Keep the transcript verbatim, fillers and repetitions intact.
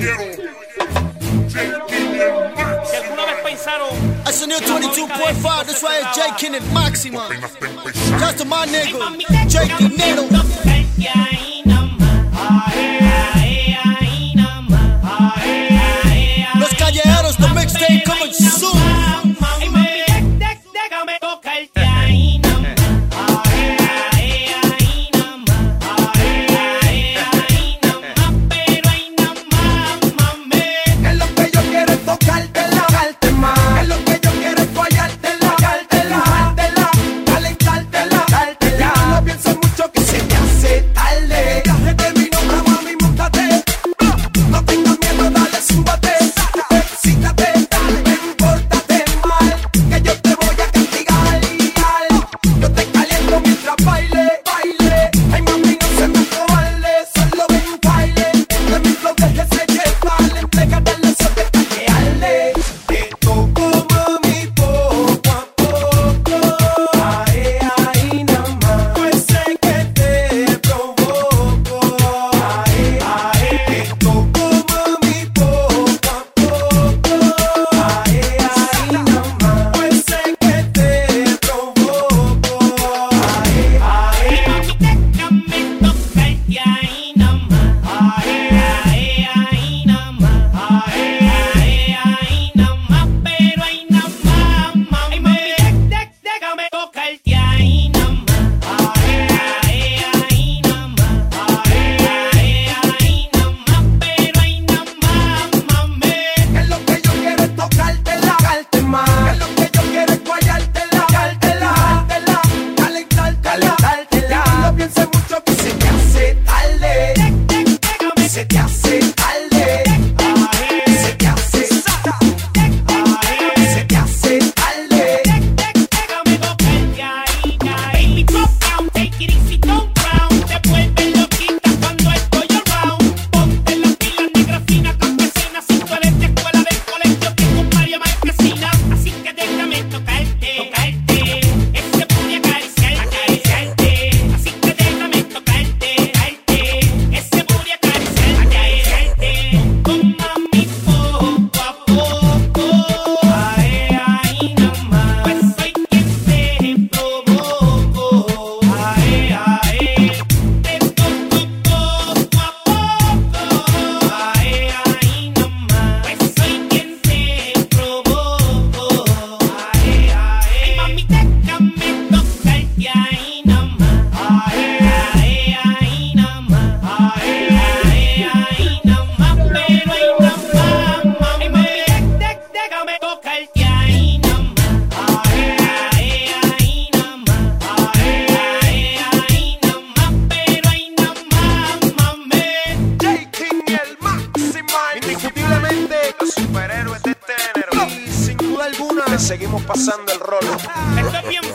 Si alguna vez pensaron, That's the new twenty-two point five. This right here, J King and Maxima. Just to my nigga, J Dinero. Los Callejeros, the mixtape coming soon. Seguimos pasando el rolo. Esto es bien